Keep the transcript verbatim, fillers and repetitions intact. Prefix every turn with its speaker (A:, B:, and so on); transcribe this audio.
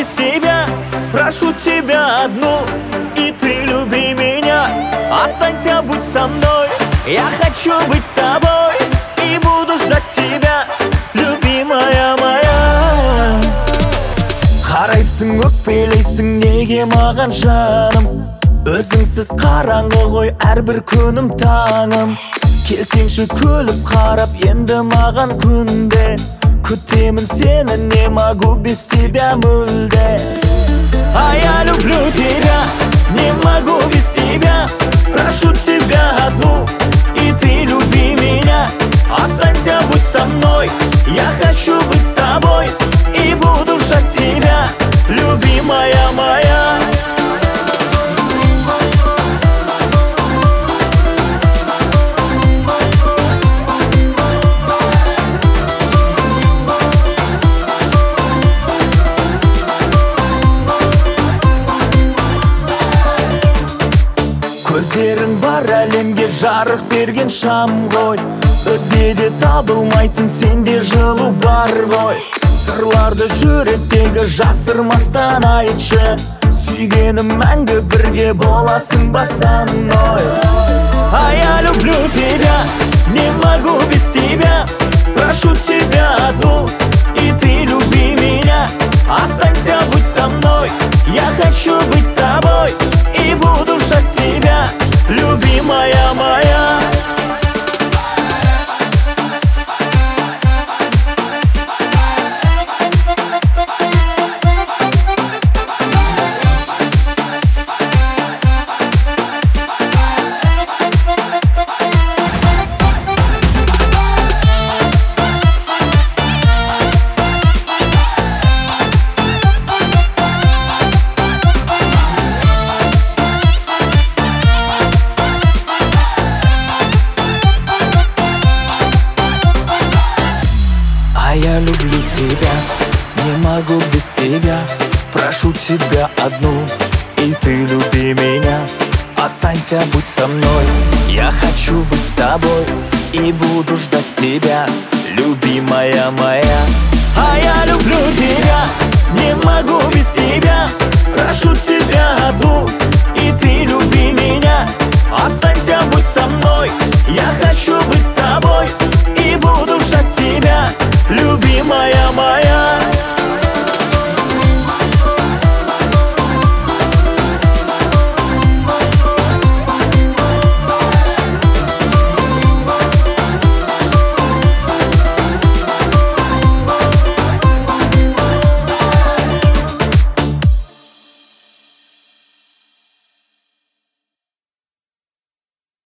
A: без тебя. Прошу тебя одну, и ты люби меня. Останься, будь со мной, я хочу быть с тобой и буду ждать тебя, любимая моя. Қарайсың, өкпелейсің неге маған жаным? Өзіңсіз қараңғы ғой әрбір күнім таңым. Келсеңші күліп қарап енді маған күнде. Күтемін сені, не могу без тебя мүлде. А я люблю тебя, не могу без тебя. Прошу тебя одну, и ты люби меня. Останься, будь со мной, я хочу быть с тобой и буду ждать тебя, любимая моя. Көздерің бар әлемге жарық берген шам ғой. Өзгеде табылмайтын сенде жылу бар ғой. Сырларды жүректегі жасырмастан айтшы. Сүйгенім мәңгі бірге боласың ба со мной. А я люблю тебя, не могу без тебя. Прошу тебя одну, и ты люби меня. Останься, будь со мной, я хочу быть с тобой и буду ждать тебя, любимая моя. Я люблю тебя, не могу без тебя. Прошу тебя одну, и ты люби меня. Останься, будь со мной, я хочу быть с тобой и буду ждать тебя, любимая моя. А я люблю тебя, не могу без тебя. Прошу тебя одну, и ты люби меня. Останься, будь со мной, я